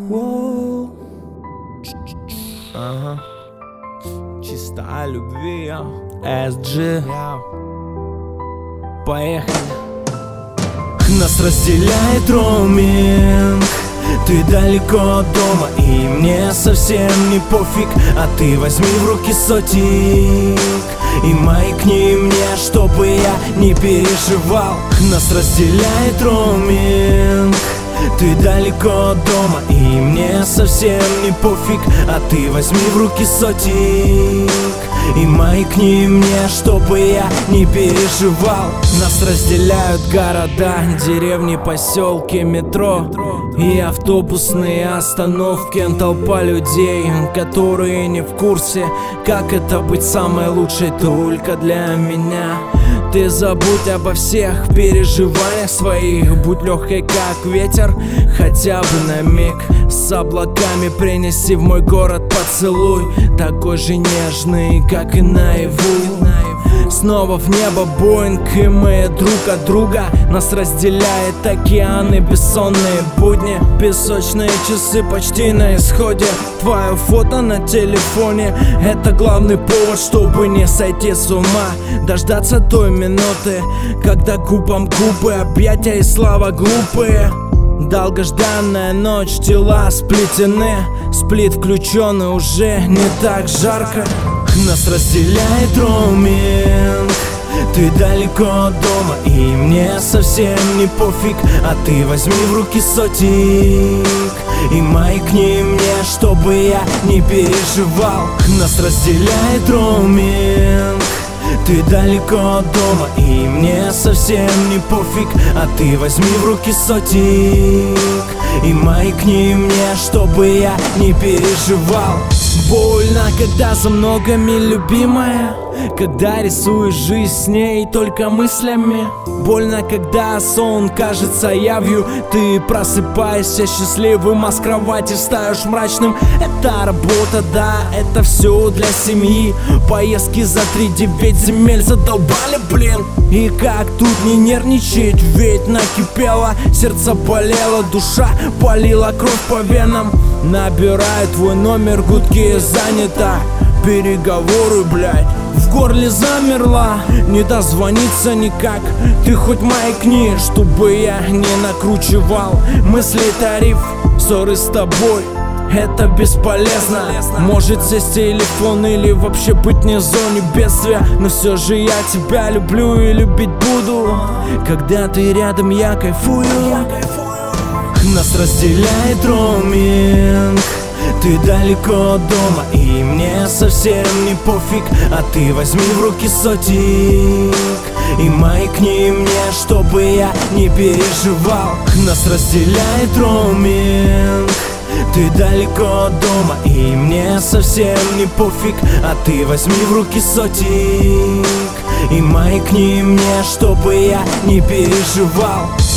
Ага. Чисто о любви, SG. Поехали. Нас разделяет роуминг. Ты далеко от дома, и мне совсем не пофиг. А ты возьми в руки сотик и маякни мне, чтобы я не переживал. Нас разделяет роуминг. Ты далеко от дома, и мне совсем не пофиг. А ты возьми в руки сотик и маякни мне, чтобы я не переживал. Нас разделяют города, деревни, поселки, метро и автобусные остановки. Толпа людей, которые не в курсе, как это быть самой лучшей только для меня. Ты забудь обо всех переживаниях своих, будь легкой как ветер, хотя бы на миг. С облаками принеси в мой город поцелуй, такой же нежный, как и наяву. Снова в небо Боинг, и мы друг от друга. Нас разделяет океаны, бессонные будни, песочные часы почти на исходе. Твое фото на телефоне — это главный повод, чтобы не сойти с ума. Дождаться той минуты, когда губам губы, объятия и слова глупые. Долгожданная ночь, тела сплетены, сплит включен, и уже не так жарко. Нас разделяет роуминг. Ты далеко от дома, и мне совсем не пофиг. А ты возьми в руки сотик и маякни мне, чтобы я не переживал. Нас разделяет роуминг. Ты далеко от дома, и мне совсем не пофиг. А ты возьми в руки сотик и маякни мне, чтобы я не переживал. Больно, когда за многими любимая, когда рисуешь жизнь с ней только мыслями. Больно, когда сон кажется явью. Ты просыпаешься счастливым, а с кровати встаешь мрачным. Это работа, да, это все для семьи. Поездки за 3-9 земель задолбали, блин. И как тут не нервничать, ведь накипело, сердце болело, душа полила кровь по венам. Набираю твой номер, гудки занято, переговоры, блядь, в горле замерла, не дозвониться никак. Ты хоть маякни, чтобы я не накручивал мысли, тариф, ссоры с тобой — это бесполезно. Может сесть телефон или вообще быть не в зоне бедствия. Но все же я тебя люблю и любить буду. Когда ты рядом, я кайфую. Нас разделяет роуминг. Ты далеко от дома, и мне совсем не пофиг. А ты возьми в руки сотик и маякни мне, чтобы я не переживал. Нас разделяет роуминг. Ты далеко от дома, и мне совсем не пофиг. А ты возьми в руки сотик и маякни мне, чтобы я не переживал.